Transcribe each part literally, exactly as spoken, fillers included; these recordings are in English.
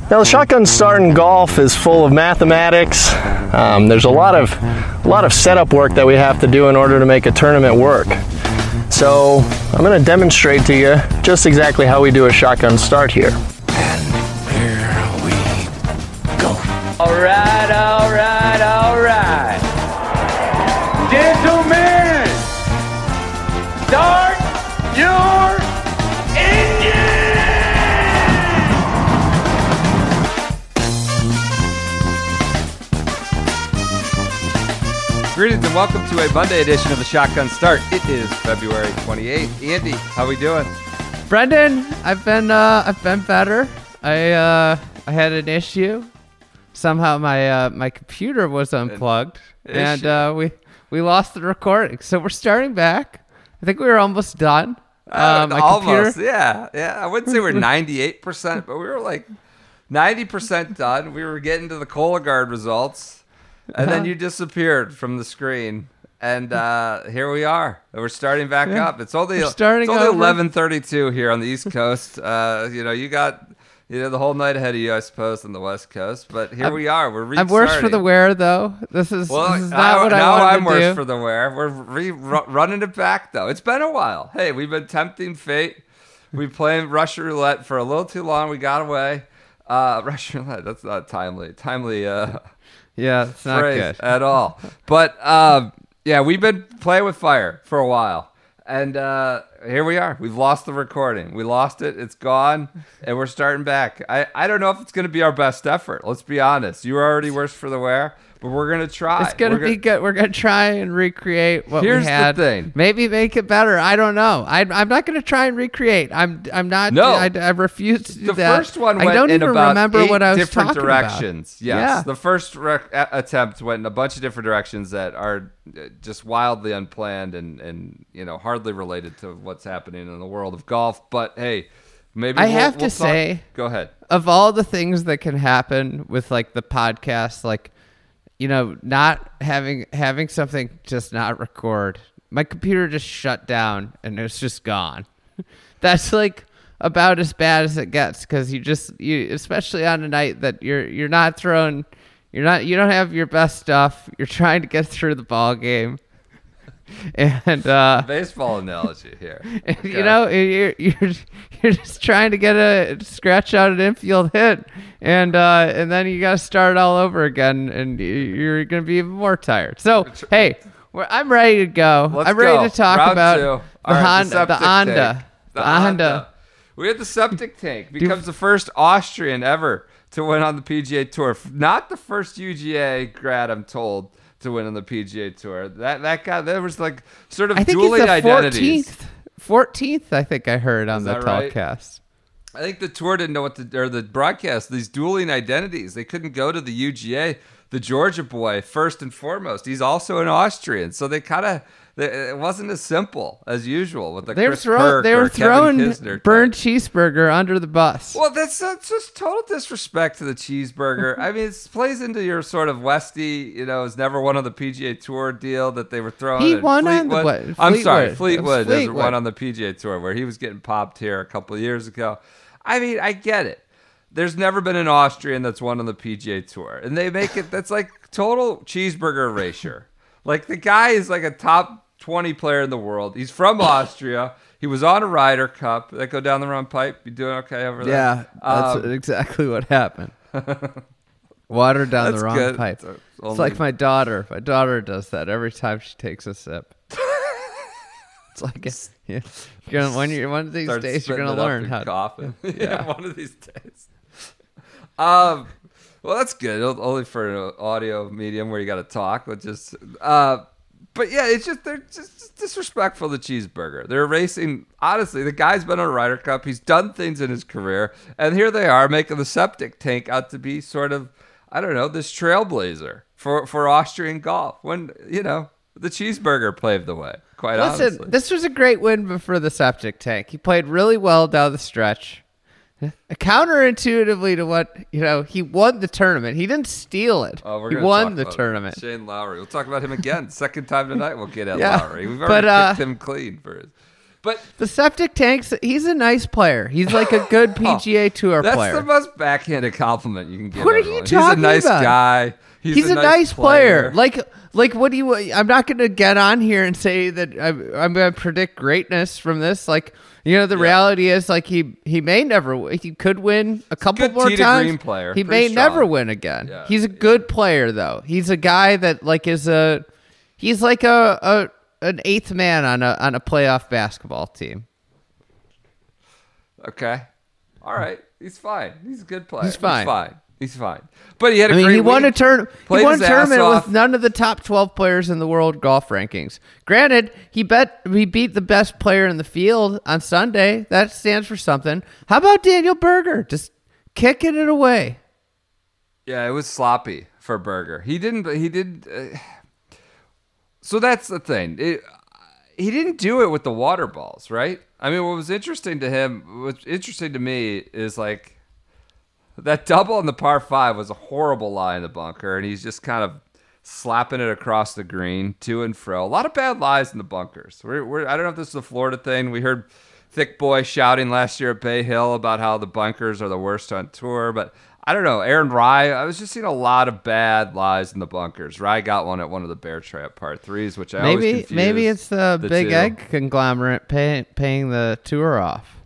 Now, the shotgun start in golf is full of mathematics. Um, there's a lot of a lot of setup work that we have to do in order to make a tournament work. So I'm going to demonstrate to you just exactly how we do a shotgun start here. And here we go. All right, all right, all right. Gentlemen, start your engine! Greetings and welcome to a Monday edition of the Shotgun Start. It is February twenty-eighth. Andy, how we doing? Brendan, I've been uh, I've been better. I uh, I had an issue. Somehow my uh, my computer was unplugged, An and uh, we we lost the recording. So we're starting back. I think we were almost done. Uh, Uh, my almost, computer, yeah. Yeah, I wouldn't say we're ninety-eight percent, but we were like ninety percent done. We were getting to the Cologuard results, and then you disappeared from the screen. And uh, here we are. We're starting back Yeah. up. It's only We're starting it's only over. eleven thirty-two here on the East Coast. Uh, you know, you got you know the whole night ahead of you, I suppose, on the West Coast. But here I'm- we are. We're I'm restarting. worse for the wear though. This is Well, this is not now, what I now wanted I'm to worse do. for the wear. We're re- ru- running it back, though. It's been a while. Hey, we've been tempting fate. We played Russian roulette for a little too long. We got away. Uh, Russian roulette, that's not timely. Timely uh, yeah, it's not phrase good. at all. But, um, yeah, we've been playing with fire for a while. And uh, here we are. We've lost the recording. We lost it. It's gone. And we're starting back. I, I don't know if it's going to be our best effort. Let's be honest. You were already worse for the wear, but we're going to try. It's gonna We're be good. We're gonna try and recreate what Here's we the had. thing. Maybe make it better. I don't know. I, I'm not gonna try and recreate. I'm. I'm not. No. I, I refuse to do The that. first one I went don't in even about remember eight what I was different talking directions. about. Yes, Yeah. the first rec- a- attempt went in a bunch of different directions that are uh, just wildly unplanned and, and you know hardly related to what's happening in the world of golf. But hey, maybe I we'll- have to we'll talk- say- go ahead. Of all the things that can happen with like the podcast, like you know, not having having something just not record. My computer just shut down and it's just gone. That's like about as bad as it gets because you just you especially on a night that you're you're not throwing you're not you don't have your best stuff. You're trying to get through the ball game. And uh Baseball analogy here. and, Okay. you know, you're, you're you're just trying to get a scratch out an infield hit, and uh, and then you got to start all over again, and you- you're gonna be even more tired. So hey, we're, I'm ready to go. Let's I'm ready go. to talk Round about two. the All right, Honda, the septic Honda, tank. the Honda. We had the septic tank. Becomes the first Austrian ever to win on the P G A Tour. Not the first U G A grad, I'm told, to win on the P G A Tour. That that guy, there was like sort of I think dueling it's the identities. fourteenth. Fourteenth, I think I heard on Is the that right? telecast. I think the tour didn't know what to, or the broadcast, these dueling identities. They couldn't go to the U G A. The Georgia boy, first and foremost, he's also an Austrian. So they kind of, it wasn't as simple as usual with the They were Chris throwing, Kirk they or were Kevin throwing Kisner burned type. cheeseburger under the bus. Well, that's, that's just total disrespect to the cheeseburger. I mean, it plays into your sort of Westy, you know, is never one on the P G A Tour deal that they were throwing. He and won on the Fleetwood- what? I'm sorry, Fleetwood. Fleetwood, It was is Fleetwood. one on the P G A Tour where he was getting popped here a couple of years ago. I mean, I get it. There's never been an Austrian that's won on the P G A Tour, and they make it that's like total cheeseburger erasure. Like the guy is like a top twenty player in the world. He's from Austria. He was on a Ryder Cup. That go down the wrong pipe. You doing okay over there? Yeah, that's Um, exactly what happened. Water down That's the wrong good. pipe. It's It's only- like my daughter. My daughter does that every time she takes a sip. It's like yeah, you're gonna one, you one of these Start days you're spitting gonna it up learn and how. To, coughing. yeah, Yeah. one of these days. Um, well, that's good. O- Only for an audio medium where you got to talk, but just uh, but yeah, it's just they're just, just disrespectful to cheeseburger. They're racing. Honestly, the guy's been on a Ryder Cup. He's done things in his career, and here they are making the septic tank out to be sort of I don't know this trailblazer for for Austrian golf. When you know the cheeseburger paved the way. Quite Listen, honestly. this was a great win for the septic tank. He played really well down the stretch. Counterintuitively to what you know, he won the tournament. He didn't steal it. Oh, we're he gonna won talk the about tournament. Shane Lowry. We'll talk about him again. Second time tonight we'll get at Yeah, Lowry. We've but, already uh, picked him clean for his But The septic tanks. He's a nice player. He's like a good P G A Tour that's player. the most backhanded compliment you can give. What are you everyone. talking He's a nice about? guy. He's, He's, a, nice player. player. Like, like, what do you? I'm not going to get on here and say that I'm, I'm going to predict greatness from this. Like, you know, the Yeah. reality is, like, he he may never. w- He could win a couple good more tee to times. green player. He Pretty may strong. never win again. Yeah, He's a yeah. good player, though. He's a guy that like is a. He's like a, a an eighth man on a on a playoff basketball team. Okay. All right. He's fine. He's a good player. He's fine. He's fine. He's fine. But he had a I mean, great he won a week. turn. He Played won a his ass tournament off. with none of the top twelve players in the world golf rankings. Granted, he bet he beat the best player in the field on Sunday. That stands for something. How about Daniel Berger just kicking it away? Yeah, it was sloppy for Berger. He didn't. He did. Uh, so that's the thing. It, he didn't do it with the water balls, right? I mean, what was interesting to him, what's interesting to me, is like that double on the par five was a horrible lie in the bunker, and he's just kind of slapping it across the green to and fro. A lot of bad lies in the bunkers. We're, we're, I don't know if this is a Florida thing. We heard Thick Boy shouting last year at Bay Hill about how the bunkers are the worst on tour, but I don't know. Aaron Rye, I was just seeing a lot of bad lies in the bunkers. Rye got one at one of the Bear Trap par threes, which I always Maybe confuse maybe it's the, the Big two. Egg conglomerate pay, paying the tour off.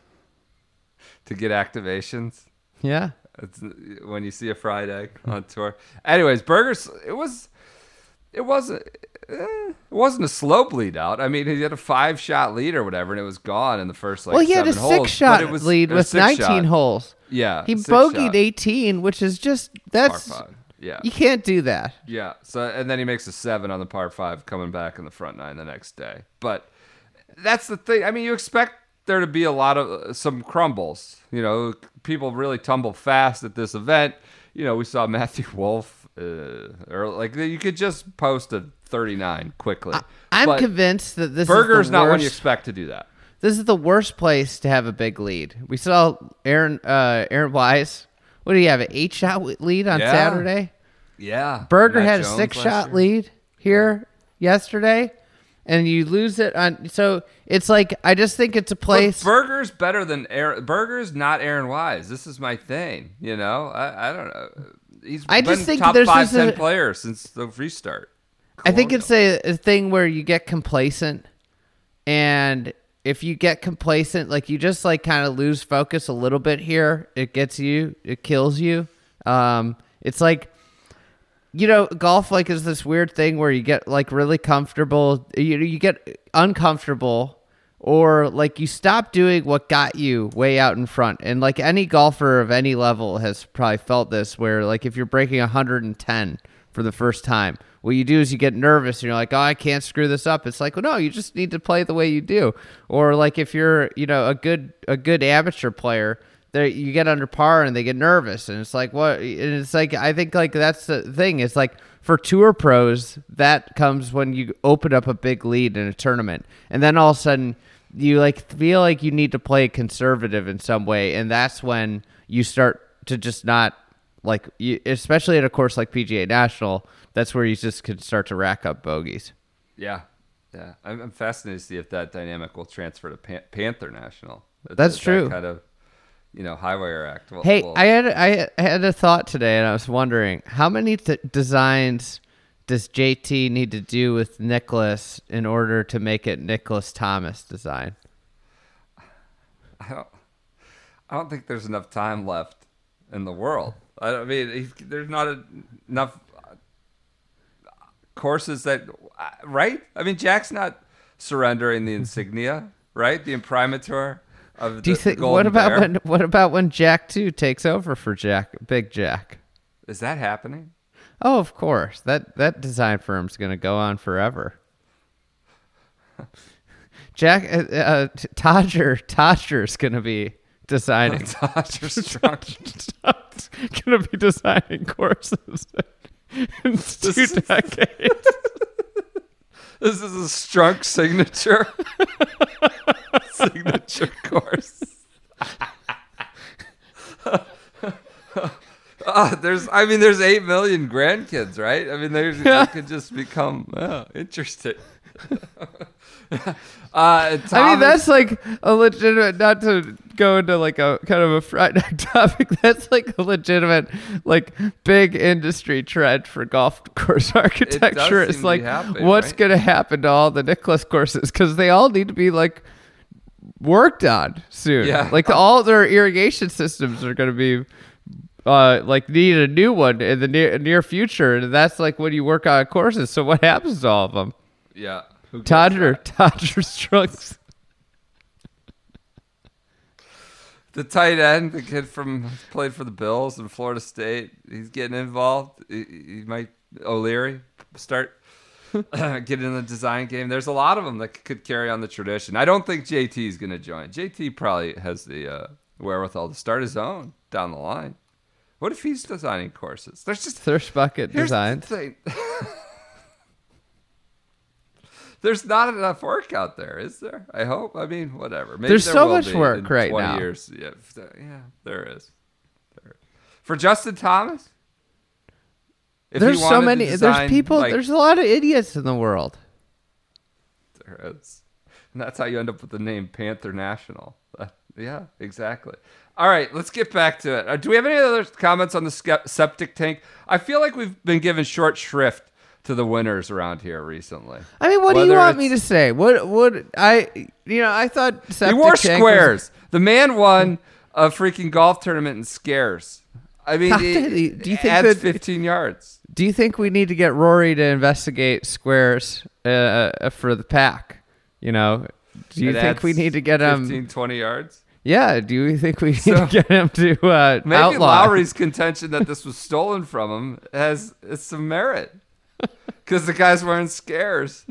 To get activations. Yeah. It's when you see a fried egg on tour. Anyways, Burgers, it was, it wasn't, eh, it wasn't a slow bleed out. I mean, he had a five shot lead or whatever, and it was gone in the first like well, he had a seven holes, six shot but it was lead a with six nineteen shot. holes. Yeah, He six bogeyed shot, eighteen, which is just that's par five. Yeah, you can't do that. yeah. So and then he makes a seven on the par five, coming back in the front nine the next day. But that's the thing. I mean, you expect there to be a lot of uh, some crumbles. You know, people really tumble fast at this event. You know, we saw Matthew Wolf, uh, or like you could just post a thirty-nine quickly. I'm But convinced that this Burger's is the not when worst. you expect to do that. This is the worst place to have a big lead. We saw Aaron uh, Aaron Wise. What do you have? An eight shot lead on Yeah. Saturday. Yeah, Berger Matt had a Jones six last shot year. lead here yesterday, and you lose it on. So it's like I just think it's a But place. Burger's better than Aaron. Burger's not Aaron Wise. This is my thing. You know, I, I don't know. He's I been just think top there's five, this, uh, ten player since the restart. I think Colonial. it's a, a thing where you get complacent, and if you get complacent, like you just like kind of lose focus a little bit here, it gets you, it kills you. Um, it's like, you know, golf like is this weird thing where you get like really comfortable, you you get uncomfortable, or like you stop doing what got you way out in front. And like any golfer of any level has probably felt this, where like if you're breaking one hundred ten for the first time, what you do is you get nervous and you're like, oh, I can't screw this up. It's like, well, no, you just need to play the way you do. Or like if you're, you know, a good a good amateur player, there you get under par and they get nervous, and it's like what? And it's like I think like that's the thing. It's like for tour pros, that comes when you open up a big lead in a tournament, and then all of a sudden you like feel like you need to play conservative in some way, and that's when you start to just not like, you, especially at a course like P G A National. That's where you just could start to rack up bogeys. Yeah, yeah. I'm, I'm fascinated to see if that dynamic will transfer to Pan- Panther National. That- That's that true. Kind of, you know, highwire act. Will- Hey, will- I had I had a thought today, and I was wondering how many t- designs does J T need to do with Nicholas in order to make it Nicholas Thomas design? I don't. I don't think there's enough time left in the world. I, don't- I mean, he's, there's not a, enough uh, courses that, uh, right? I mean, Jack's not surrendering the insignia, right? The imprimatur of Do you the, think? the Golden What about Bear. when? What about when Jack Two takes over for Jack, Big Jack? Is that happening? Oh, of course. That that design firm's going to go on forever. Jack uh, uh, Todger Todger's going to be designing. Dodgers strong. Going to be designing courses in two decades. This is a Strunk signature. signature course. Uh, there's, I mean, there's eight million grandkids, right? I mean, there's, Yeah. it could just become oh, interesting. Uh, Thomas, I mean, that's like a legitimate, not to go into like a kind of a Friday night topic, that's like a legitimate, like big industry trend for golf course architecture. seem It's to be like, happening, what's right? going to happen to all the Nicklaus courses? Because they all need to be like worked on soon. Yeah. Like all their irrigation systems are going to be uh, like need a new one in the near near future. And that's like when you work on courses. So what happens to all of them? yeah. Who gets Todger, that? Todger Strunks. The tight end, the kid from played for the Bills and Florida State, he's getting involved. He, he might O'Leary start getting in the design game. There's a lot of them that could carry on the tradition. I don't think J T is going to join. J T probably has the uh, wherewithal to start his own down the line. What if he's designing courses? There's just Thirst Bucket here's the Designs. thing. There's not enough work out there, is there? I hope. I mean, whatever. Maybe There's there so will much be work in right twenty now. Years. Yeah, f- yeah, there is. There. For Justin Thomas, if he There's so wanted to many. design, there's people. like, there's a lot of idiots in the world. there is, and that's how you end up with the name Panther National. Uh, yeah, exactly. All right, let's get back to it. Uh, do we have any other comments on the ske- septic tank? I feel like we've been given short shrift to the winners around here recently. I mean, what do you Whether want me it's- to say? What would I? You know, I thought He septic wore tank was- squares. The man won a freaking golf tournament in scares. I mean, How it, did he- do you think adds that- fifteen yards. Do you think we need to get Rory to investigate squares uh, for the pack? You know, do you It think we adds need to get him? fifteen, twenty yards? Yeah. Do you think we need So- to get him to uh, Maybe outlaw? Lowry's contention that this was stolen from him has, has some merit. Because the guy's wearing scares.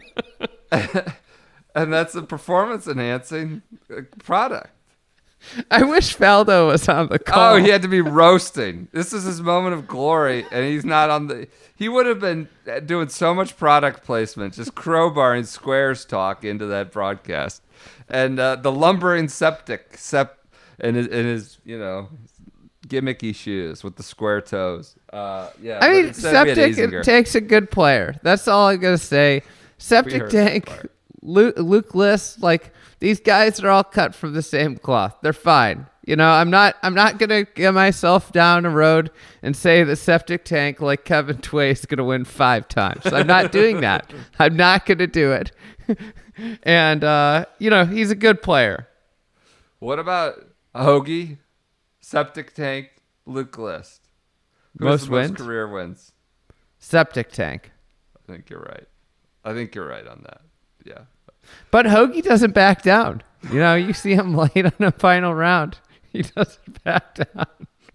And that's a performance enhancing product. I wish Faldo was on the call. Oh, he had to be roasting. This is his moment of glory, and he's not on the. He would have been doing so much product placement, just crowbarring squares talk into that broadcast, and uh, the lumbering septic sep and his, and his you know gimmicky shoes with the square toes. Uh, yeah, I but mean, instead we had Septic Azinger. Tank's a good player. That's all I'm gonna say. Septic heard that Tank, part. Luke, Luke List, like these guys are all cut from the same cloth. They're fine. You know, I'm not. I'm not gonna get myself down a road and say that Septic Tank, like Kevin Tway, is gonna win five times. I'm not doing that. I'm not gonna do it. And uh, you know, he's a good player. What about Hoagie, Septic Tank, Luke List? Who Most has the wins? most career wins? Septic Tank. I think you're right. I think you're right on that. Yeah. But Hoagie doesn't back down. You know, you see him late on a final round. He doesn't back down.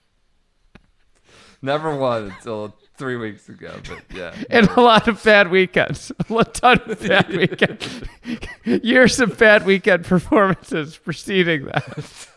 Never won until three weeks ago, but yeah. And a lot of bad weekends. A ton of bad weekends. Years of bad weekend performances preceding that.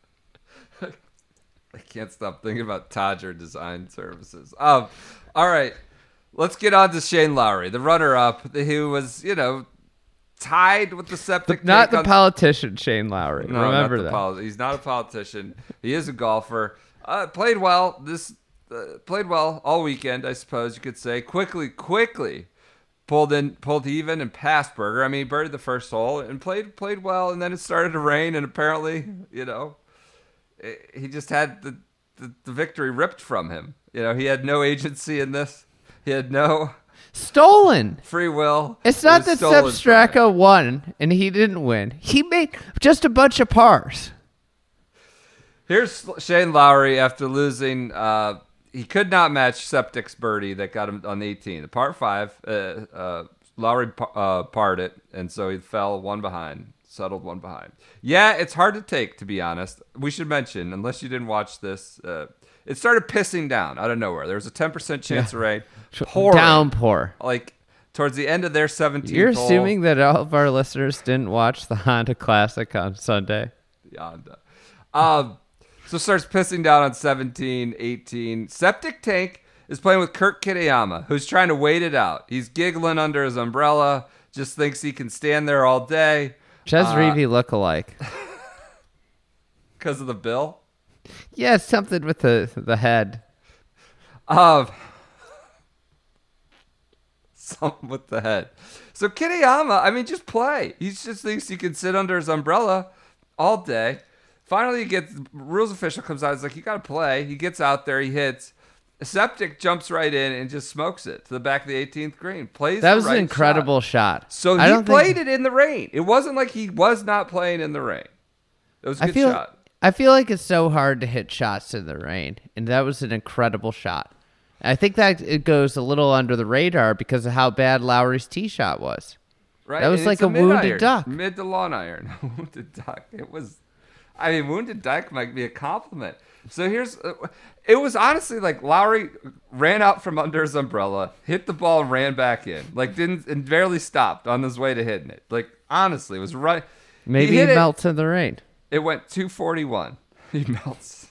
I can't stop thinking about Todger Design Services. Um, all right. Let's get on to Shane Lowry, the runner-up, who was, you know, tied with the septic Not tank the on- politician, Shane Lowry. No, Remember not the that. poli- He's not a politician. He is a golfer. Uh, played well this. Uh, played well all weekend, I suppose you could say. Quickly, quickly pulled in, pulled even, and passed Berger. I mean, he birdied the first hole and played played well, and then it started to rain, and apparently, you know, it, he just had the, the the victory ripped from him. You know, he had no agency in this. He had no Stolen. free will. It's It not was that stolen Sep from him. Straka won and he didn't win. He made just a bunch of pars. Here's Shane Lowry after losing. Uh, he could not match Septic's birdie that got him on eighteen. The par five, uh, uh, Lowry uh, parred it, and so he fell one behind, settled one behind. Yeah, it's hard to take, to be honest. We should mention, unless you didn't watch this, uh, it started pissing down out of nowhere. There was a ten percent chance of rain. Pouring, Downpour. like towards the end of their seventeenth You're hole. assuming that all of our listeners didn't watch the Honda Classic on Sunday. Yonda. Um, so starts pissing down on seventeen, eighteen. Septic Tank is playing with Kurt Kitayama, who's trying to wait it out. He's giggling under his umbrella, just thinks he can stand there all day. Ches Uh, Reavy look-alike. Because of the bill. Yeah, something with the the head. Um, something with the head. So Kitayama, I mean, just play. He just thinks he can sit under his umbrella all day. Finally, he gets rules official comes out. He's like, you got to play. He gets out there. He hits. Septic jumps right in and just smokes it to the back of the eighteenth green. Plays That the was right an incredible shot. shot. So I he don't played think... it in the rain. It wasn't like he was not playing in the rain. It was a I good feel, shot. I feel like it's so hard to hit shots in the rain, and that was an incredible shot. I think that it goes a little under the radar because of how bad Lowry's tee shot was. Right? That was And like it's a wounded mid-iron. duck. Mid to long iron. Wounded duck. It was, I mean, wounded duck might be a compliment. So here's, uh, it was honestly like Lowry ran out from under his umbrella, hit the ball and ran back in. Like didn't, and barely stopped on his way to hitting it. Like honestly, it was right. Maybe he, he hit melts in the rain. It, it went two forty-one. He melts.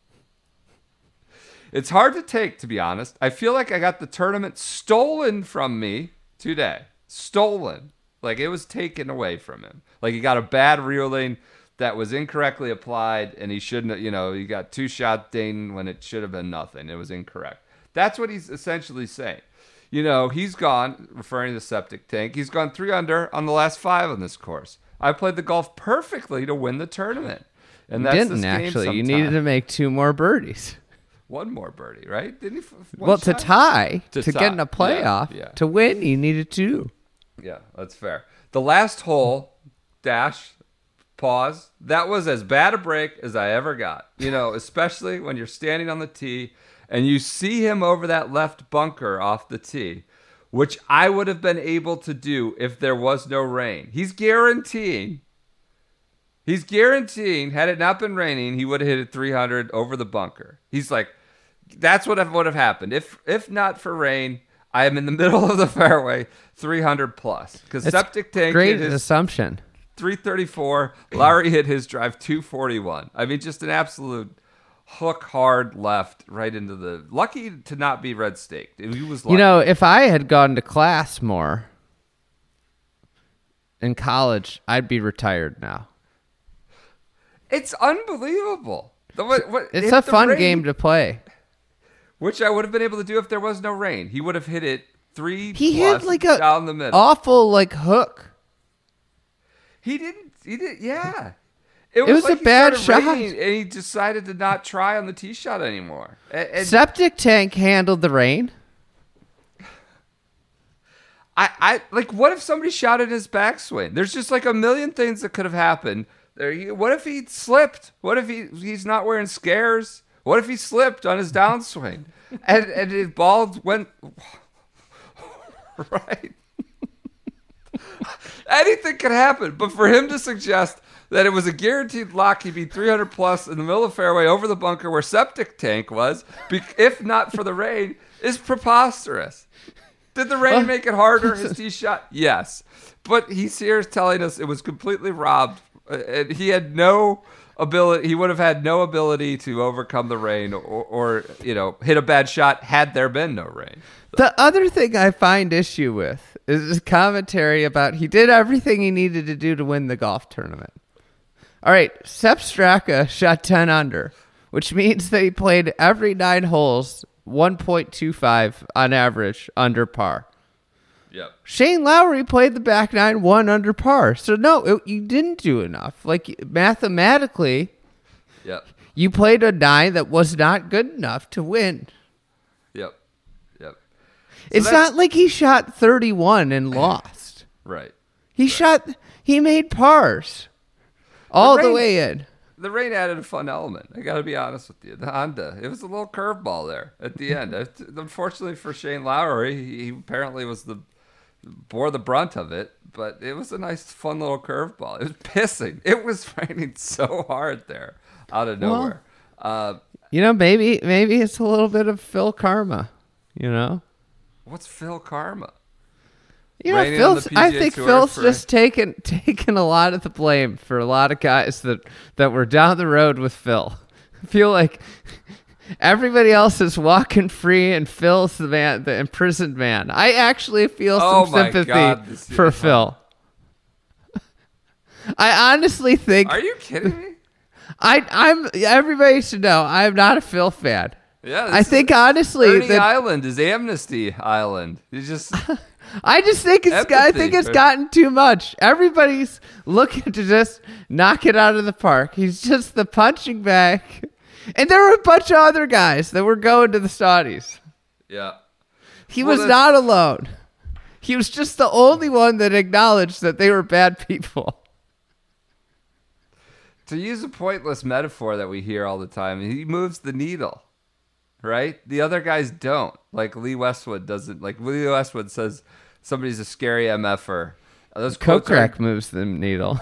It's hard to take, to be honest. I feel like I got the tournament stolen from me today. Stolen. Like it was taken away from him. Like he got a bad reeling that was incorrectly applied, and he shouldn't, you know, he got two shot ding when it should have been nothing. It was incorrect. That's what he's essentially saying. You know, he's gone, referring to the septic tank, he's gone three under on the last five on this course. I played the golf perfectly to win the tournament. And You that's didn't this game actually. You sometime. needed to make two more birdies. One more birdie, right? Didn't he? f- one Well, to shot? tie, To to, tie, get in a yeah, playoff, yeah. to win, you needed two. Yeah, that's fair. The last hole, dash, pause. That was as bad a break as I ever got. You know, especially when you're standing on the tee and you see him over that left bunker off the tee, which I would have been able to do if there was no rain. He's guaranteeing, he's guaranteeing, had it not been raining, he would have hit it three hundred over the bunker. He's like, that's what would have happened. If if not for rain, I am in the middle of the fairway, three hundred plus. Because It's septic tank Great hit his assumption. three thirty-four. Lowry hit his drive two forty-one. I mean, just an absolute hook hard left right into the. Lucky to not be red staked. He was lucky. You know, if I had gone to class more in college, I'd be retired now. It's unbelievable. The, what, what, It's if a the fun rain- game to play. Which I would have been able to do if there was no rain. He would have hit it three He plus hit like a down the middle. awful like hook. He didn't. He did. Yeah. It was like a he bad started shot. raining, and he decided to not try on the tee shot anymore. And, and Septic tank handled the rain. I, I like. What if somebody shot at his backswing? There's just like a million things that could have happened. There. he- What if he slipped? What if he he's not wearing scares? What if he slipped on his downswing, and and his ball went right? Anything could happen, but for him to suggest that it was a guaranteed lock, he'd be three hundred plus in the middle of the fairway over the bunker where septic tank was, be- if not for the rain, is preposterous. Did the rain make it harder, his tee shot? Yes. But he's here telling us it was completely robbed. Uh, and he had no ability, he would have had no ability to overcome the rain or, or, you know, hit a bad shot had there been no rain. The other thing I find issue with is his commentary about he did everything he needed to do to win the golf tournament. All right, Sepp Straka shot ten under, which means that he played every nine holes one point two five on average under par. Yep. Shane Lowry played the back nine one under par. So no, it, you didn't do enough. Like mathematically, Yep. you played a nine that was not good enough to win. Yep. Yep. It's that's- not like he shot thirty-one and lost. Right. He shot, he made pars all the rain- way in. The rain added a fun element. I got to be honest with you. The Honda, it was a little curveball there at the end. It- Unfortunately for Shane Lowry, he he apparently was the bore the brunt of it. But it was a nice, fun little curveball. It was pissing. It was raining so hard there, out of Well- nowhere. uh, You know, maybe maybe it's a little bit of Phil karma. You know, what's Phil Karma? you know, Raining on Phil's. the P G A I think Tour Phil's for- just taken taken a lot of the blame for a lot of guys that that were down the road with Phil. I feel like everybody else is walking free, and Phil's the man, the imprisoned man. I actually feel Oh some my sympathy God, this is for fun. Phil. I honestly think Are you kidding me? I I'm everybody should know I am not a Phil fan. Yeah, this I is- think honestly, Ernie that Island is Amnesty Island. You just I just think it's. I Empathy, think it's right? gotten too much. Everybody's looking to just knock it out of the park. He's just the punching bag, and there were a bunch of other guys that were going to the Saudis. yeah. He Well, was that's- not alone. He was just the only one that acknowledged that they were bad people. To use a pointless metaphor that we hear all the time, he moves the needle, right? The other guys don't. Like Lee Westwood doesn't. Like Lee Westwood says somebody's a scary M F er. Those quotes are- Kokrak moves the needle.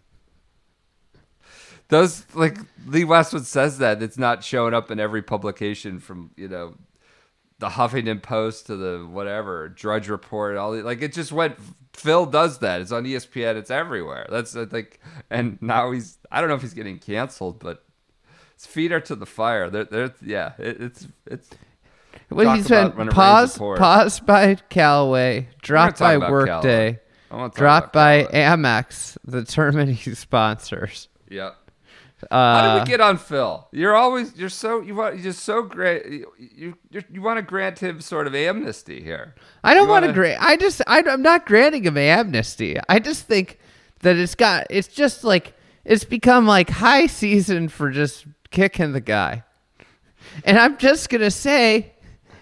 Those like Lee Westwood says that it's not showing up in every publication from you know the Huffington Post to the whatever Drudge Report. All the, like it just went. Phil does that. It's on E S P N. It's everywhere. That's I think. And now he's. I don't know if he's getting canceled, but his feet are to the fire. They're. They're yeah. It, it's. It's. Well, Talk he's about been when it rains, paused, it pours. paused by Callaway, dropped talk by about Workday, I wanna talk dropped about by Callaway. Amex, the tournament he sponsors. Yeah. Uh, How did we get on Phil? You're always you're so you want you're just so great. You you, you, you want to grant him sort of amnesty here. I don't You want to wanna- grant. I just. I, I'm not granting him amnesty. I just think that it's got. It's just like it's become like high season for just kicking the guy, and I'm just gonna say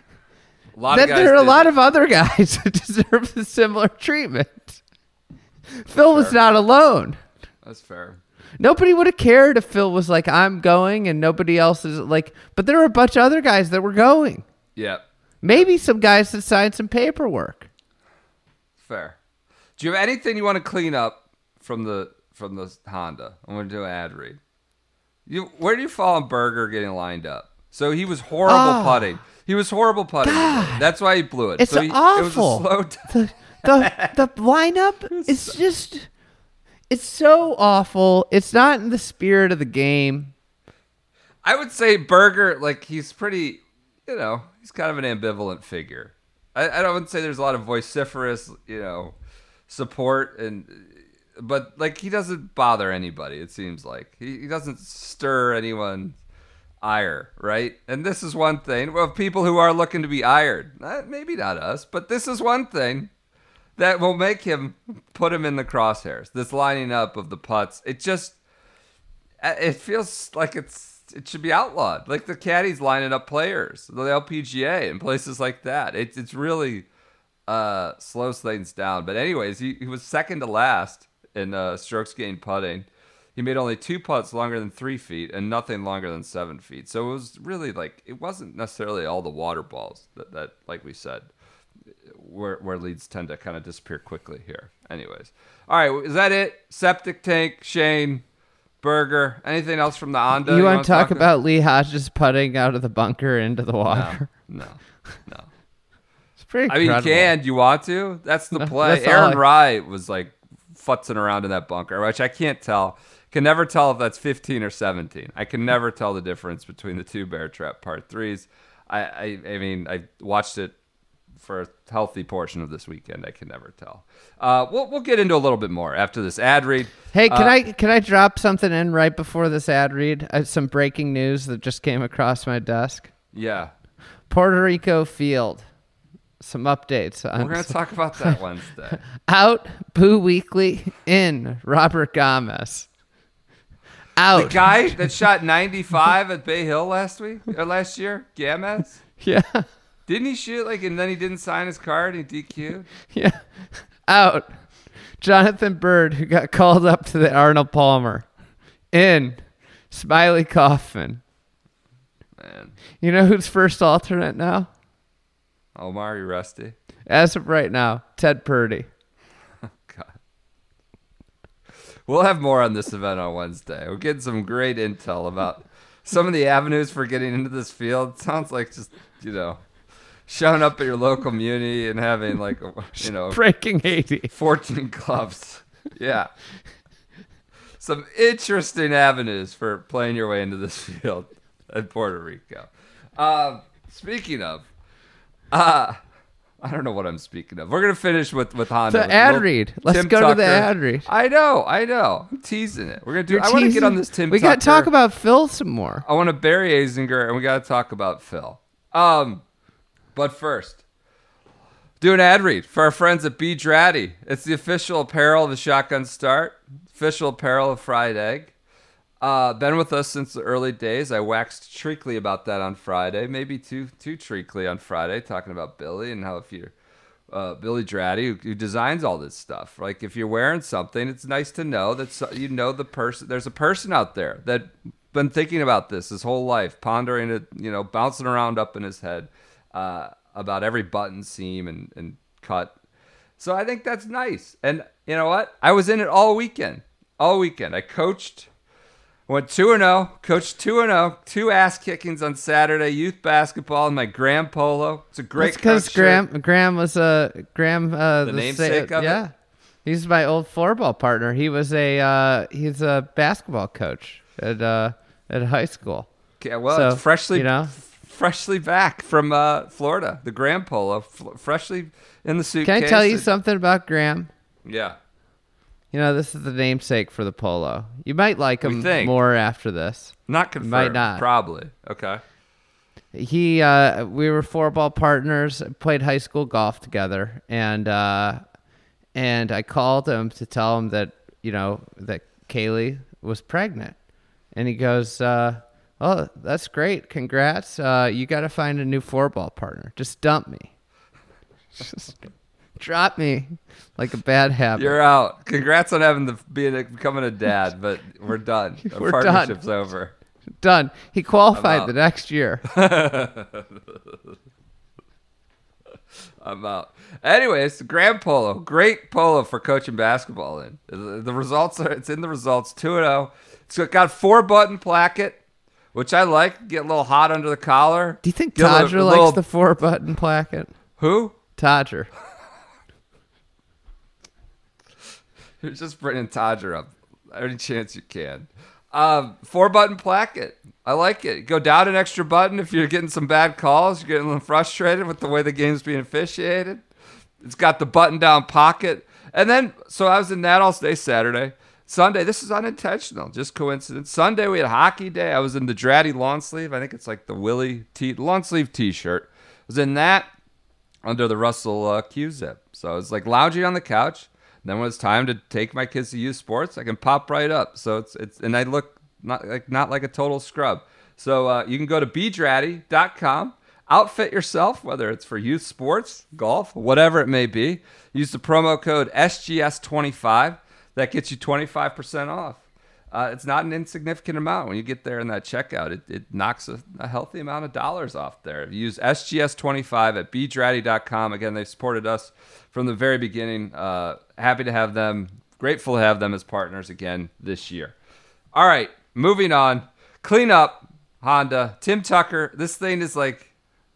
A lot that of guys there are a did lot it. of other guys that deserve the similar treatment. Phil was fair. not alone. That's fair. Nobody would have cared if Phil was like, I'm going, and nobody else is like, but there were a bunch of other guys that were going. Yeah, Maybe some guys that signed some paperwork. fair. Do you have anything you want to clean up from the from the Honda? I'm going to do an ad read. You where do you fall on Berger getting lined up? So he was horrible Oh. putting. He was horrible putting. God. That's why he blew it. It's so he, awful. It was a slow. T- The, the, the lineup is just, it's so awful. It's not in the spirit of the game. I would say Berger, like he's pretty, you know, he's kind of an ambivalent figure. I, I don't say there's a lot of vociferous, you know, support and, but like he doesn't bother anybody. It seems like he, he doesn't stir anyone ire, right? And this is one thing. Well, people who are looking to be ired, uh, maybe not us, but this is one thing that will make him put him in the crosshairs. This lining up of the putts, it just, it feels like it's it should be outlawed. Like the caddies lining up players, the L P G A and places like that. It's it's really uh, slows things down. But anyways, he, he was second to last in uh, strokes gained putting. He made only two putts longer than three feet and nothing longer than seven feet. So it was really like it wasn't necessarily all the water balls that, that like we said, where where leads tend to kind of disappear quickly here. Anyways, all right, is that it? Septic tank, Shane. Berger. Anything else from the Honda? you want wanna to talk about Lee Hodges putting out of the bunker into the water? No, no, no. It's pretty I mean, you incredible. can. Do you want to? That's the No, play. that's all Aaron I- Rye was like futzing around in that bunker, which I can't tell. Can never tell if that's fifteen or seventeen. I can never tell the difference between the two Bear Trap Part threes. I, I, I mean, I watched it for a healthy portion of this weekend. I can never tell. Uh, we'll we'll get into a little bit more after this ad read. Hey, can Uh, I can I drop something in right before this ad read? Uh, some breaking news that just came across my desk. Yeah, Puerto Rico field. Some updates. On we're gonna talk about that Wednesday. out. Boo Weekly. In. Robert Gomez. Out. The guy that shot ninety-five at Bay Hill last week or last year, Gamez. Yeah. Didn't he shoot like and then he didn't sign his card? He D Q'd. Yeah. Out. Jonathan Bird, who got called up to the Arnold Palmer. In. Smiley Kaufman. Man, You know who's first alternate now? Omar, you rusty? As of right now, Ted Purdy. God. We'll have more on this event on Wednesday. We're getting some great intel about some of the avenues for getting into this field. It sounds like just you know, showing up at your local muni and having like a, you know Breaking eighty. fourteen clubs. Yeah. Some interesting avenues for playing your way into this field in Puerto Rico. Um, speaking of, uh, I don't know what I'm speaking of. We're gonna finish with with Honda. The with ad little read. Let's Tim go to the Tucker. ad read. I know, I know. I'm teasing it. We're gonna do. You're I want to get teasing- on this Tim. We Tucker. got to talk about Phil some more. I want to bury Azinger, and we got to talk about Phil. Um, but first, do an ad read for our friends at B. Dratty. It's the official apparel of the Shotgun Start. Official apparel of Fried Egg. Uh, been with us since the early days. I waxed treacly about that on Friday, maybe too too treacly on Friday, talking about Billy and how if you're uh, Billy Dratty, who, who designs all this stuff. Like if you're wearing something, it's nice to know that so, you know the person. There's a person out there that been thinking about this his whole life, pondering it, you know, bouncing around up in his head uh, about every button, seam, and and cut. So I think that's nice. And you know what? I was in it all weekend. All weekend, I coached. Went two and oh, coached two and oh, two ass kickings on Saturday, youth basketball in my Graham polo. It's a great because crunch Graham shirt. Graham was a Graham uh, The sa- namesake of it? yeah. He's my old floorball partner. He was a uh, he's a basketball coach at uh, at high school. Okay, well, So, it's freshly, you know. freshly back from uh, Florida. The Graham polo, f- freshly in the suitcase. Can I tell you And- something about Graham? Yeah. You know, this is the namesake for the polo. You might like We him think. more after this. Not confirmed. Might not. Probably. Okay. He, uh, we were four ball partners, played high school golf together, and uh, and I called him to tell him that you know that Kaylee was pregnant, and he goes, uh, "Oh, that's great, congrats! Uh, you got to find a new four ball partner. Just dump me, just drop me like a bad habit." You're out. Congrats on having the being a, becoming a dad, but we're done. Our We're done. partnership's over. Done. He I'm qualified out. the next year. I'm out. Anyways, the Graham polo, great polo for coaching basketball in. The, the results are, it's in the results, two and oh. It's got four button placket, which I like. Get a little hot under the collar. Do you think Get a little- Todger a likes little- the four button placket? Who? Todger. You're just bringing Todger up. Any chance you can. Um, four button placket. I like it. Go down an extra button if you're getting some bad calls. You're getting a little frustrated with the way the game's being officiated. It's got the button down pocket. And then, so I was in that all day Saturday. Sunday, this is unintentional, just coincidence. Sunday, we had hockey day. I was in the Dratty long sleeve. I think it's like the Willie t- long sleeve t-shirt. I was in that under the Russell uh, Q-zip. So I was like lounging on the couch. Then when it's time to take my kids to youth sports, I can pop right up. So it's it's and I look not like not like a total scrub. So uh, you can go to b dratty dot com, outfit yourself, whether it's for youth sports, golf, whatever it may be. Use the promo code S G S twenty-five. That gets you twenty-five percent off. Uh, it's not an insignificant amount when you get there in that checkout. It, it knocks a, a healthy amount of dollars off there. Use S G S twenty-five at b dratty dot com. Again, they've supported us from the very beginning. Uh, happy to have them. Grateful to have them as partners again this year. All right, moving on. Clean up, Honda. Tim Tucker. This thing is like,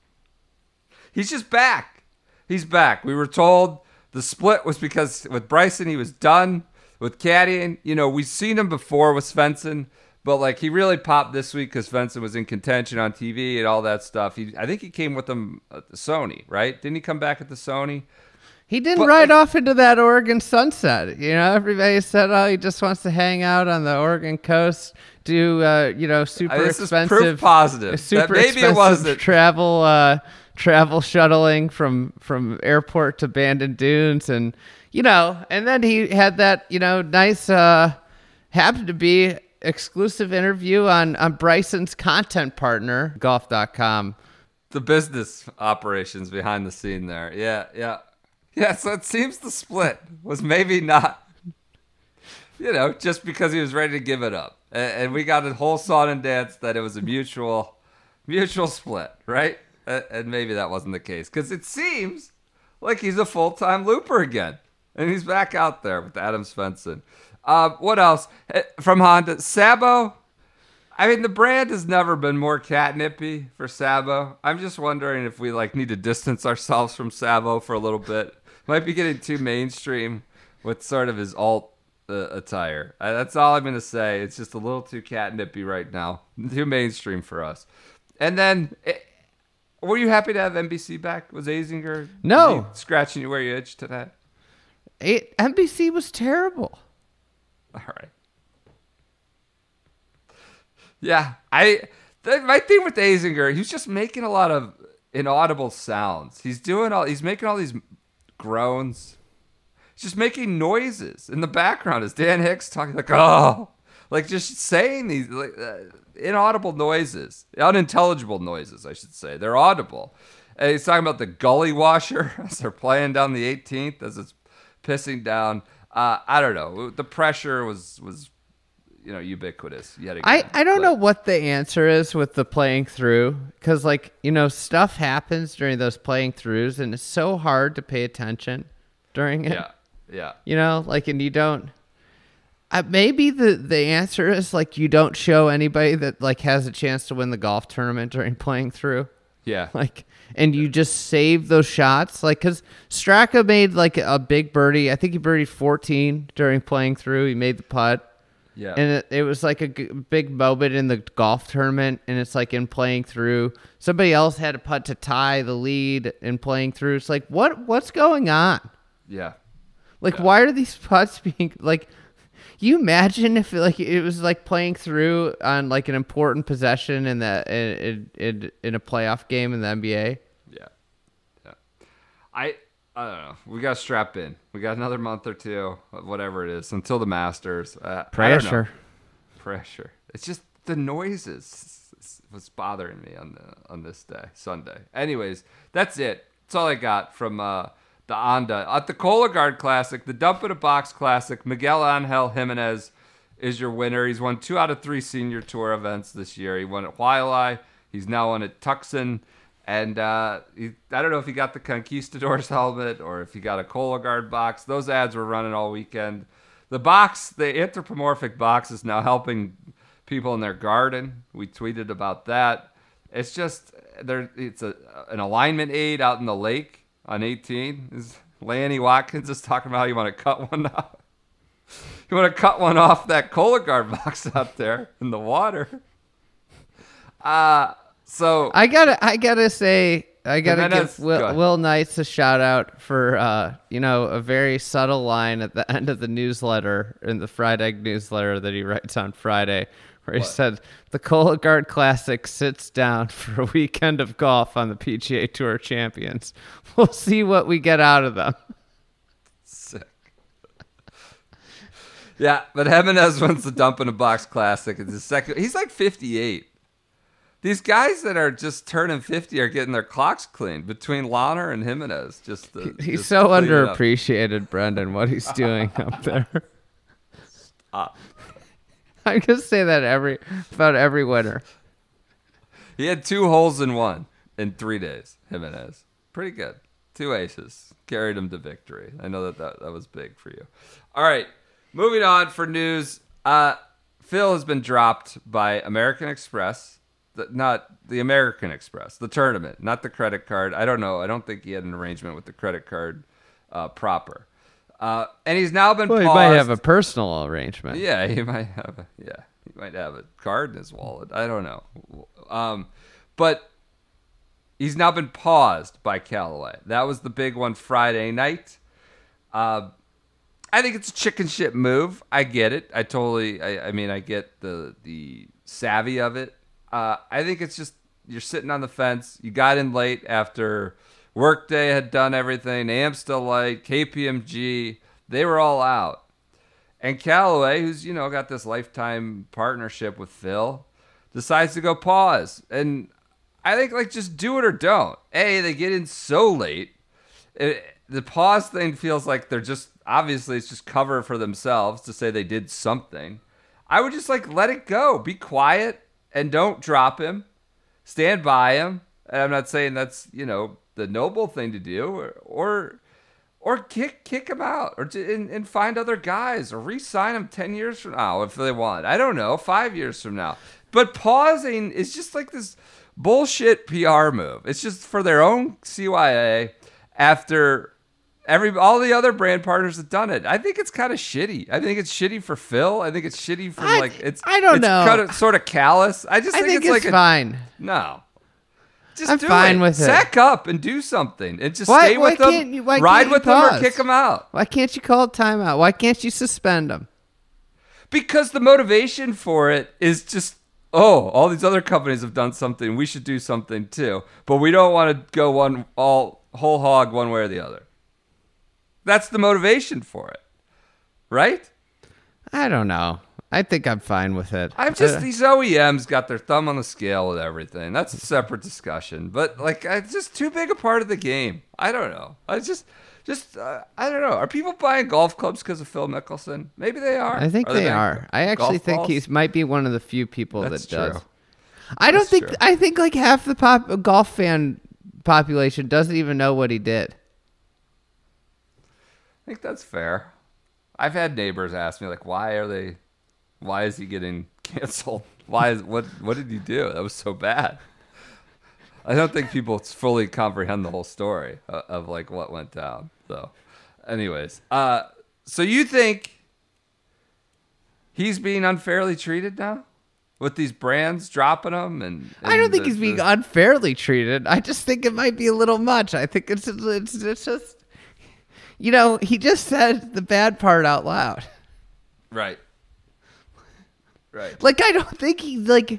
he's just back. He's back. We were told the split was because with Bryson, he was done. With caddying, you know, we've seen him before with Svensson, but like he really popped this week because Svensson was in contention on T V and all that stuff. He, I think he came with them at the Sony, right? Didn't he come back at the Sony? He didn't But, ride like- off into that Oregon sunset. You know, everybody said, "Oh, he just wants to hang out on the Oregon coast, do uh, you know, super Uh, this is expensive, proof positive super that maybe it expensive wasn't. travel, uh, travel shuttling from from airport to Bandon Dunes, and you know, and then he had that, you know, nice, uh, happened to be exclusive interview on on Bryson's content partner, golf dot com. The business operations behind the scene there. Yeah, yeah. Yeah, so it seems the split was maybe not, you know, just because he was ready to give it up. And, and we got a whole song and dance that it was a mutual, mutual split, right? And, and maybe that wasn't the case because it seems like he's a full-time looper again. And he's back out there with Adam Svensson. Uh, what else? Eh, From Honda, Sabo. I mean, the brand has never been more catnippy for Sabo. I'm just wondering if we like need to distance ourselves from Sabo for a little bit. Might be getting too mainstream with sort of his alt uh, attire. Uh, that's all I'm going to say. It's just a little too catnippy right now. Too mainstream for us. And then, eh, Were you happy to have N B C back? Was Azinger No. was he scratching you where you itch today? It, N B C was terrible. All right. Yeah, I. The, my thing with Azinger, he's just making a lot of inaudible sounds. He's doing all. He's making all these groans. He's just making noises in the background. Is Dan Hicks talking like oh, like just saying these like uh, inaudible noises, unintelligible noises, I should say. They're audible. And he's talking about the gully washer as they're playing down the eighteenth as it's pissing down. Uh, I don't know. The pressure was was. You know, ubiquitous yet again. I, I don't but, know what the answer is with the playing through because, like, you know, stuff happens during those playing throughs and it's so hard to pay attention during it. Yeah, yeah. You know, like, and you don't. Uh, maybe the, the answer is, like, you don't show anybody that, like, has a chance to win the golf tournament during playing through. Yeah. Like, and you just save those shots. Like, because Straka made, like, a big birdie. I think he birdied fourteen during playing through. He made the putt. Yeah. And it, it was like a g- big moment in the golf tournament, and it's like in playing through. Somebody else had a putt to tie the lead in playing through. It's like, what what's going on? Yeah. Like, Yeah. why are these putts being like? You imagine if like it was like playing through on like an important possession in the in in, in a playoff game in the N B A. Yeah. Yeah. I I don't know. We got to strap in. We got another month or two, whatever it is, until the Masters. Uh, I don't know. Pressure. Pressure. It's just the noises was bothering me on the on this day, Sunday. Anyways, that's it. That's all I got from uh, the Honda. At the Cologuard Classic, the Dump in a Box Classic, Miguel Angel Jimenez is your winner. He's won two out of three Senior Tour events this year. He won at Waialae. He's now on at Tucson. And uh, he, I don't know if he got the Conquistadors helmet or if he got a Cologuard box. Those ads were running all weekend. The box, the anthropomorphic box, is now helping people in their garden. We tweeted about that. It's just there. It's a an alignment aid out in the lake on eighteen. Is Lanny Watkins is talking about how you want to cut one off. You want to cut one off that Cologuard box out there in the water. Uh So I gotta, I gotta say, I gotta Jimenez- give Will, go ahead. Will Knights a shout out for, uh, you know, a very subtle line at the end of the newsletter, in the Fried Egg newsletter that he writes on Friday, where he said, the Cologuard Classic sits down for a weekend of golf on the P G A Tour champions. We'll see what we get out of them. sick. Yeah, but Jimenez wins the Dump in a Box Classic. It's his second. He's like fifty-eight. These guys that are just turning fifty are getting their clocks cleaned between Launer and Jimenez. Just to, He's just so clean it up. underappreciated, Brendan, what he's doing up there. Stop. I'm gonna say that every about every winner. He had two holes in one in three days. Jimenez, pretty good. Two aces carried him to victory. I know that that, that was big for you. All right, moving on for news. Uh, Phil has been dropped by American Express. The, not the American Express, the tournament, not the credit card. I don't know. I don't think he had an arrangement with the credit card uh, proper. Uh, and he's now been Well, he paused. might have a personal arrangement. Yeah, he might have a yeah, he might have a card in his wallet. I don't know. Um, but he's now been paused by Callaway. That was the big one Friday night. Uh, I think it's a chicken shit move. I get it. I totally. I, I mean, I get the the savvy of it. Uh, I think it's just you're sitting on the fence. You got in late after Workday had done everything. Amstel Light, K P M G, they were all out. And Callaway, who's you know got this lifetime partnership with Phil, decides to go pause. And I think like just do it or don't. A, they get in so late. It, the pause thing feels like they're just obviously it's just cover for themselves to say they did something. I would just like let it go. Be quiet. And don't drop him. Stand by him. And I'm not saying that's, you know, the noble thing to do. Or or, or kick kick him out. Or to, and, and find other guys. Or re-sign him ten years from now if they want. I don't know. Five years from now. But pausing is just like this bullshit P R move. It's just for their own C Y A after every all the other brand partners have done it. I think it's kind of shitty. I think it's shitty for Phil. I think it's shitty for I- like it's. I don't it's know. Kind of, sort of callous. I just I think, think it's, it's like fine. A, no, Just I'm do fine it. with it. Sack up and do something, and just Why- stay with why them. can't you- why ride can't you with them or pause? kick them out. Why can't you call it timeout? Why can't you suspend them? Because the motivation for it is just, oh, all these other companies have done something. We should do something too. But we don't want to go one all whole hog one way or the other. That's the motivation for it, right? I don't know. I think I'm fine with it. I'm just Uh, these O E Ms got their thumb on the scale with everything. That's a separate discussion. But like, it's just too big a part of the game. I don't know. I just, just uh, I don't know. Are people buying golf clubs because of Phil Mickelson? Maybe they are. I think Are they buying are. I actually golf think balls? he's might be one of the few people That's that does. true. I don't That's think. true. I think like half the pop golf fan population doesn't even know what he did. I think that's fair. I've had neighbors ask me like, why are they? Why is he getting canceled? Why is what? What did he do? That was so bad. I don't think people fully comprehend the whole story of, of like what went down. So, anyways, uh, so you think he's being unfairly treated now with these brands dropping him? And, I don't and think the- he's being the- unfairly treated. I just think it might be a little much. I think it's it's, it's just, you know, he just said the bad part out loud. right. Right. Like I don't think he's like.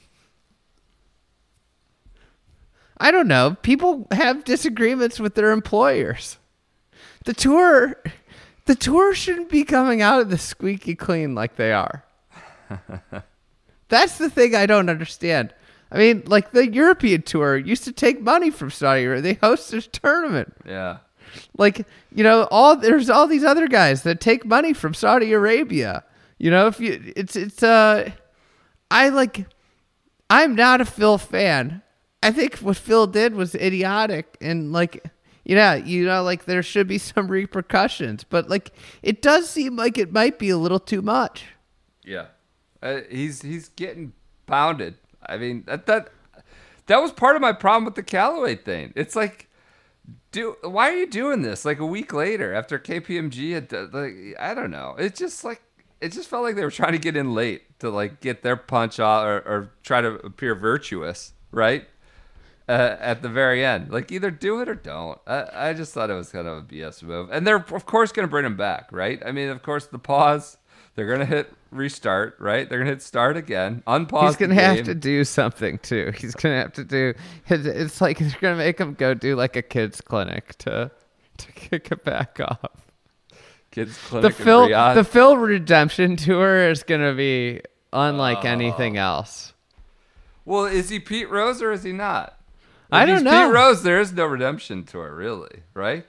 I don't know. People have disagreements with their employers. The tour, the tour shouldn't be coming out of the squeaky clean like they are. That's the thing I don't understand. I mean, like the European tour used to take money from Saudi Arabia. They hosted a tournament. Yeah. Like, you know, all there's all these other guys that take money from Saudi Arabia. You know, if you it's it's uh I like I'm not a Phil fan. I think what Phil did was idiotic and like you know, you know, like there should be some repercussions, but like it does seem like it might be a little too much. Yeah, uh, he's he's getting pounded. I mean that that that was part of my problem with the Callaway thing. It's like, do why are you doing this? Like a week later after K P M G had done- like I don't know. It's just like it just felt like they were trying to get in late to like get their punch off or, or try to appear virtuous, right? Uh, at the very end, like either do it or don't. I, I just thought it was kind of a B S move, and they're of course going to bring him back, right? I mean, of course, the pause. They're going to hit restart, right? They're going to hit start again, unpause. He's gonna the have game. to do something too. He's gonna have to do. It's, it's like they're gonna make him go do like a kids clinic to to kick it back off. Kids The clinic in Phil Riyadh. the Phil redemption tour is gonna be unlike Oh. anything else. Well, is he Pete Rose or is he not? I If don't he's know. Pete Rose, there is no redemption tour, really, right?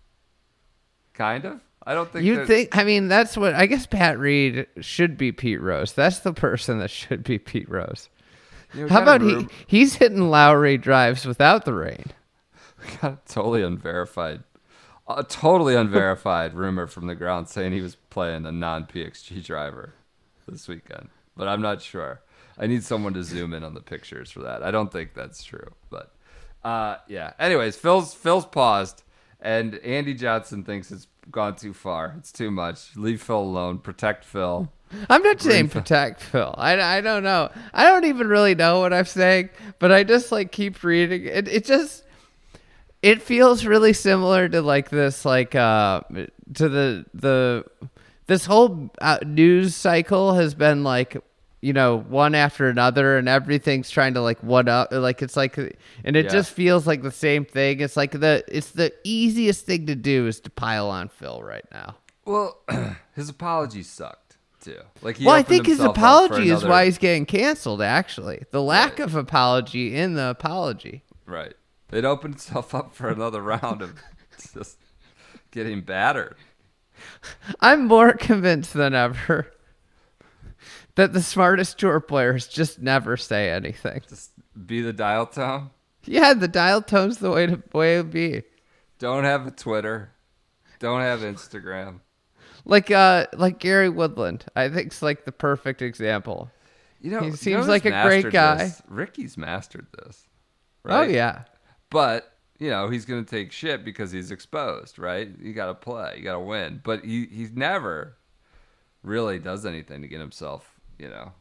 Kind of. I don't think You that- think? I mean, that's what I guess. Pat Reed should be Pete Rose. That's the person that should be Pete Rose. you know, we How got a about he? rum- He's hitting Lowry drives without the rain. we got a totally unverified, a totally unverified rumor from the ground saying he was playing a non-P X G driver this weekend, but I'm not sure. I need someone to zoom in on the pictures for that. I don't think that's true, but uh, yeah. Anyways, Phil's Phil's paused, and Andy Johnson thinks it's gone too far. It's too much. Leave Phil alone. Protect Phil. I'm not saying protect Phil. I, I don't know. I don't even really know what I'm saying, but I just like keep reading. It it just it feels really similar to like this like uh to the the this whole uh, news cycle has been like, you know, one after another, and everything's trying to like one up. Like it's like, and it Yeah. just feels like the same thing. It's like the it's the easiest thing to do is to pile on Phil right now. Well, his apology sucked too. Like he Well, I opened think his himself up for apology is another- why he's getting canceled. Actually, the lack Right. of apology in the apology. Right. It opened itself up for another round of just getting battered. I'm more convinced than ever that the smartest tour players just never say anything. Just be the dial tone. Yeah, the dial tone's the way to way to be. Don't have a Twitter. Don't have Instagram. Like uh, like Gary Woodland, I think's like the perfect example. You know, He you know seems who's like a great mastered guy. this? Ricky's mastered this. Oh Right? yeah, But, you know, he's going to take shit because he's exposed, right? You got to play. You got to win. But he, he never really does anything to get himself, you know,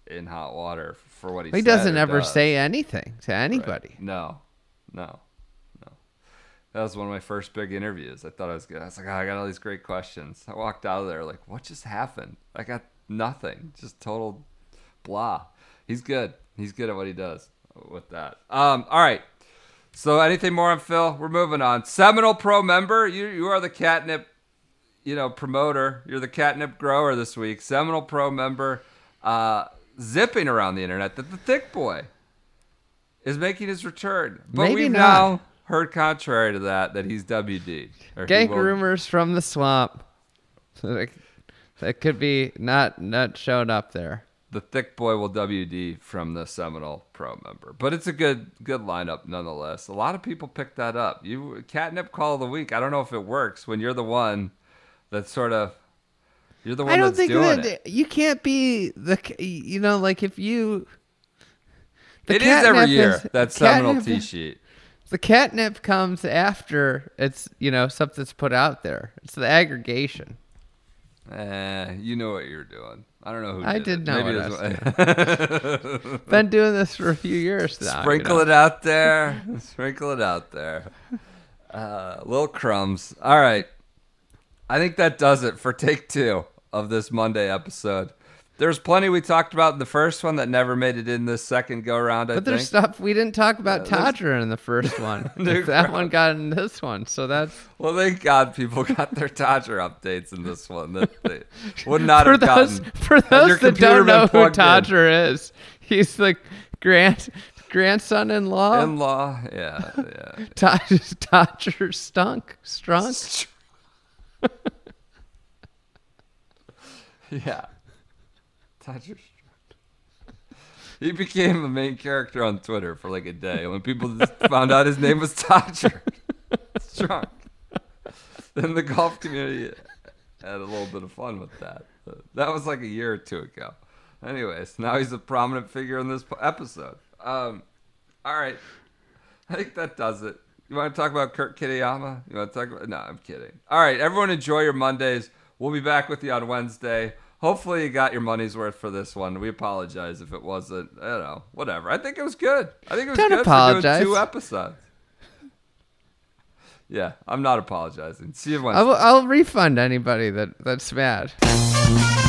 in hot water for what he, He said doesn't or ever does. say anything to anybody. Right. No, no, no. That was one of my first big interviews. I thought I was good. I was like, oh, I got all these great questions. I walked out of there like, what just happened? I got nothing. Just total blah. He's good. He's good at what he does with that. Um, all right. So anything more on Phil? We're moving on. Seminole Pro member. You you are the catnip, you know, promoter. You're the catnip grower this week. Seminole Pro member, uh, zipping around the internet that the Thick Boy is making his return. But Maybe we've not. now heard contrary to that that he's W D. Or he Gank will- rumors from the swamp. That that could be not not shown up there. The Thick Boy will W D from the Seminole Pro member. But it's a good good lineup nonetheless. A lot of people picked that up. You catnip call of the week. I don't know if it works when you're the one that's sort of you're the one I don't that's think doing that it. you can't be the you know like if you. the It is every catnip year, is- that Seminole catnip is- T-sheet. The catnip comes after it's you know something's put out there. It's the aggregation. Eh, you know what you're doing. I don't know who I did, did it. know Maybe what it I was- Been doing this for a few years now. Sprinkle you it out there. Sprinkle it out there. Uh, little crumbs. All right. I think that does it for take two of this Monday episode. There's plenty we talked about in the first one that never made it in this second go round, I But there's think. stuff we didn't talk about there's- Todger in the first one. New that crowd. one got in this one, so that's Well, thank God people got their Dodger updates in this one. That they would not for have those gotten. for your those that computer don't been know who plugged in. Todger is. He's the grand grandson-in-law. In-law. Yeah, yeah. Todger, Todger stunk, strunk. Yeah. Dodger. He became the main character on Twitter for like a day when people just found out his name was Dodger. Strong. Then the golf community had a little bit of fun with that. That was like a year or two ago. Anyways, now he's a prominent figure in this po- episode. Um, all right. I think that does it. You want to talk about Kurt Kitayama? You want to talk about... No, I'm kidding. All right, everyone enjoy your Mondays. We'll be back with you on Wednesday. Hopefully you got your money's worth for this one. We apologize if it wasn't, I don't know, whatever. I think it was good. I think it was Don't good apologize. for doing two episodes. Yeah, I'm not apologizing. See you I Wednesday. will, I'll refund anybody that that's mad.